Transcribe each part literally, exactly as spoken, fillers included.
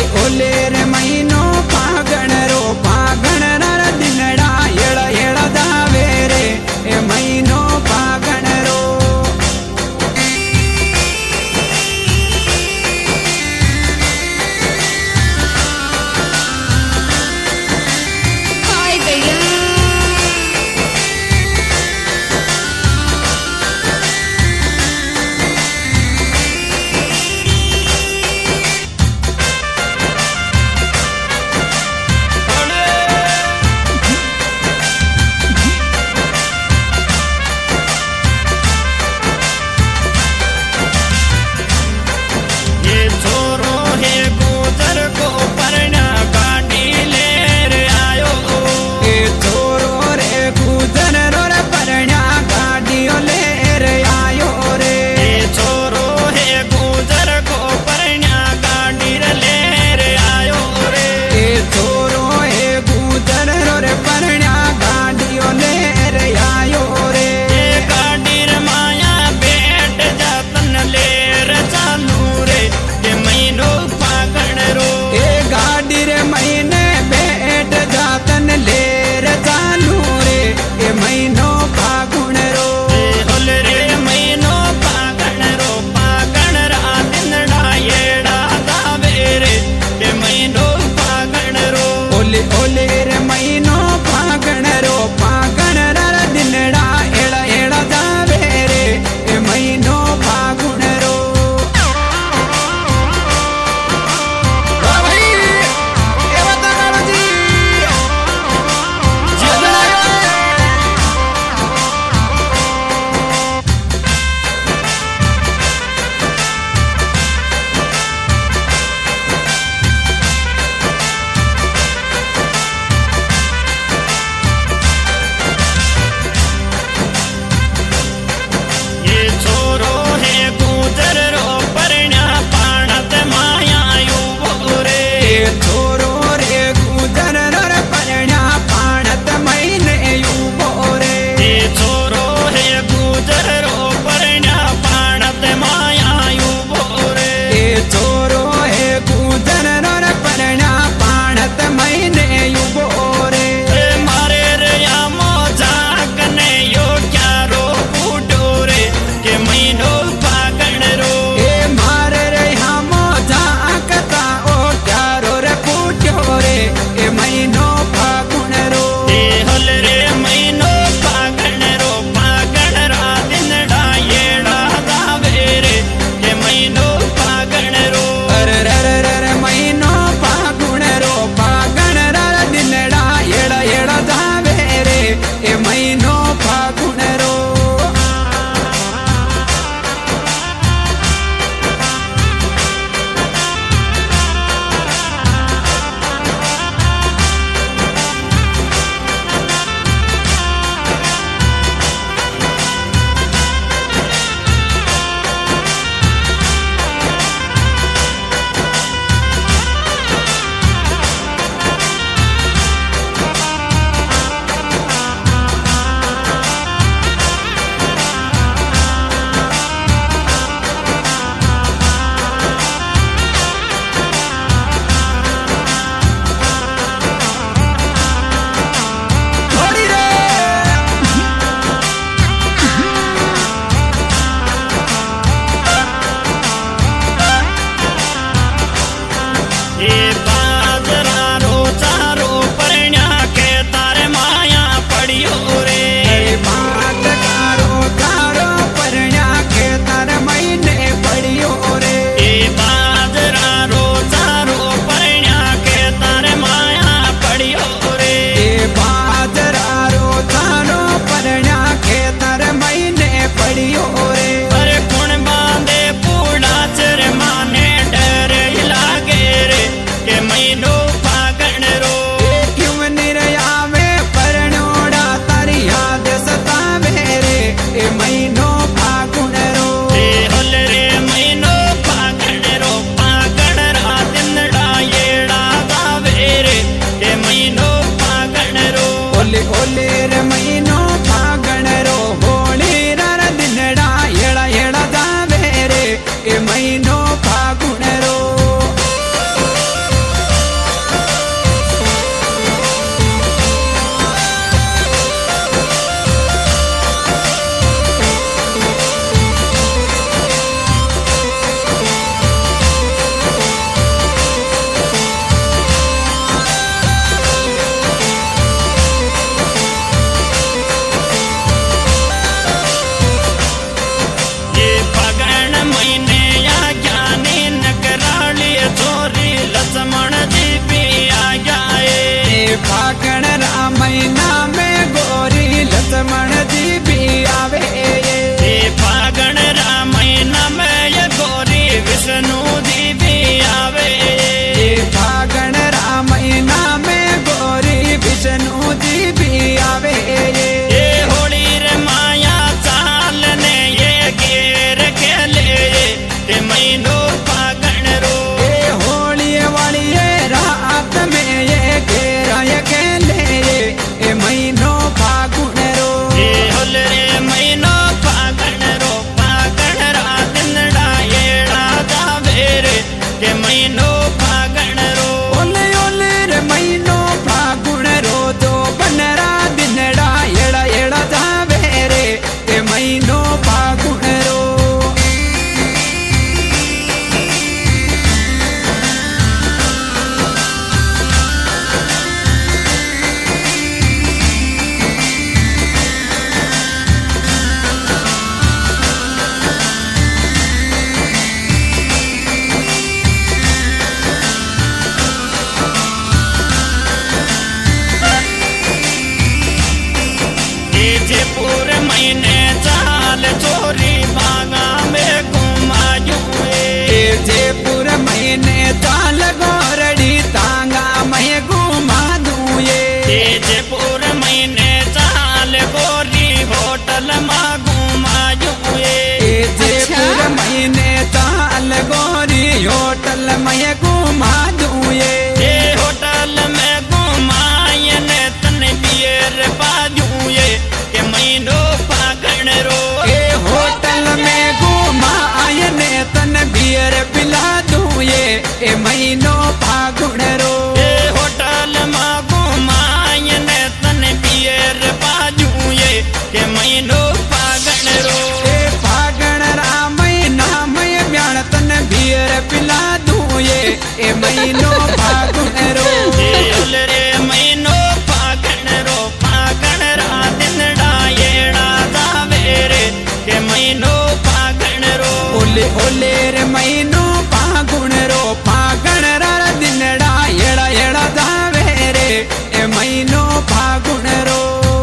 ओले रे महीनो फागण रो फागण रा दिनड़ा हेड़ा हेड़ा दावे रे ए महीनो फागण रो। हाय भैया महीनो फागण रो ओले ओले रे महीनो फागुण रो जो बनरा दिनड़ा एड़ा एड़ा जावे रे ए महीनो फागुण रो जयपुर महीने चाल चोरी बागा में घुमायूं जयपुर महीने चाल गोरड़ी तांगा मैं घुमा दूं ये जयपुर महीने चाल गोरी होटल में घुमायूं जयपुर महीने चाल गोरी होटल में घुमा दूं ये होटल में घुमायने तन बियर बाजू ये के महीनो फागण रो ए होटल में घुमा आयने तन बियर पिला दूं ये ए महीनो फागुण रो ए होटल में घुमायने तन बियर बाजू ये के महीनो फागण रो ए फागण रा महीना मैं ब्याण तन बियर पिला दूं ये ए महीनो फागुण रो ए रे महीनो फागण रो फागण रा दिनड़ा एड़ा जावे रे के महीनो फागण रो ओले ओले रे महीनो फागुण रो फागण रा दिनड़ा एड़ा एड़ा जावे रे ए महीनो फागुण रो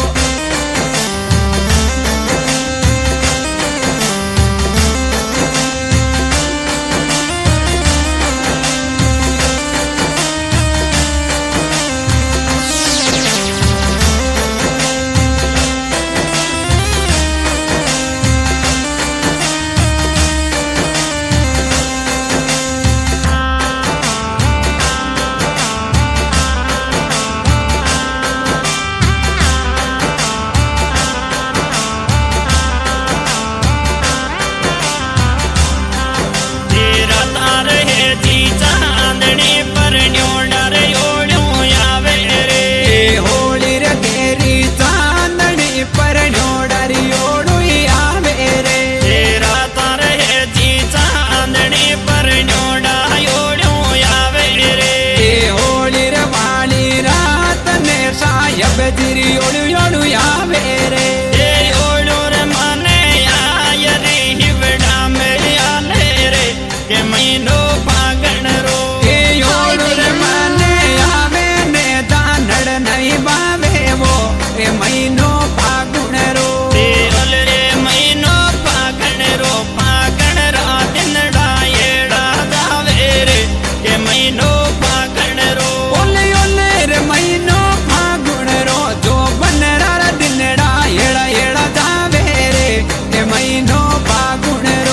बजरी ओलू ओलू आवे रे ए ओलू रे मने आय रे हिवड़ा में आले रे के महीनो फागण रो ए ओलू रे मने आवे ने दानड़ नहीं बावे वो ए महीनो फागुण रो ए ओल रे महीनो फागण रो फागण रा दिनड़ा एड़ा जावे रे के महीनो फागण रो ओले ओले रे महीनो फागुण रो जो बनरा दिनड़ा एड़ा एड़ा जावे रे ए महीनो फागुण रो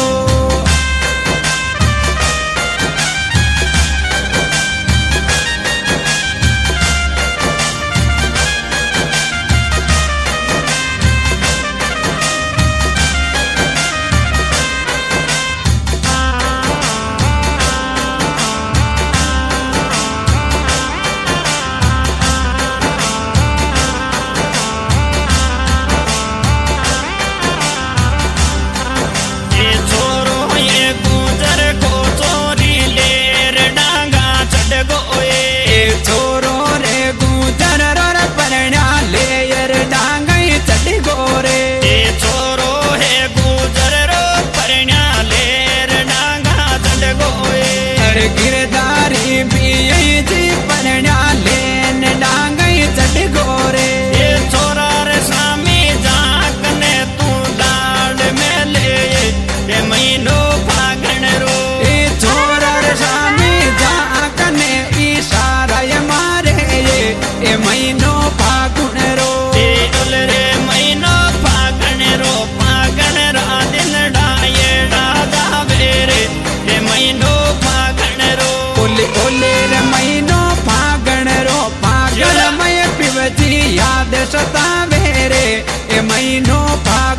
छोरो रे गुजर रो परण्या लेयर डांगई चढ़ गोरे छोरो है गुजर रो परण्या लेर डांगा चढ़ गोए अरे गिरदारी भी जी परण्या लेन डांगई चढ़ गोरे छोरा रे स्वामी जाकने तू लाड में ले ये महीनो फागण रो छोरा रे स्वामी जाकने इशारा मारे ए महीनो फागुण रो ओल रे महीनो फागण रो फागण रा दिनड़ा एड़ा जावे रे ए महीनो फागण रो ओले ओले रे महीनो फागण रो फागण मय पिवजी याद सतावे रे ए महीनो फागुण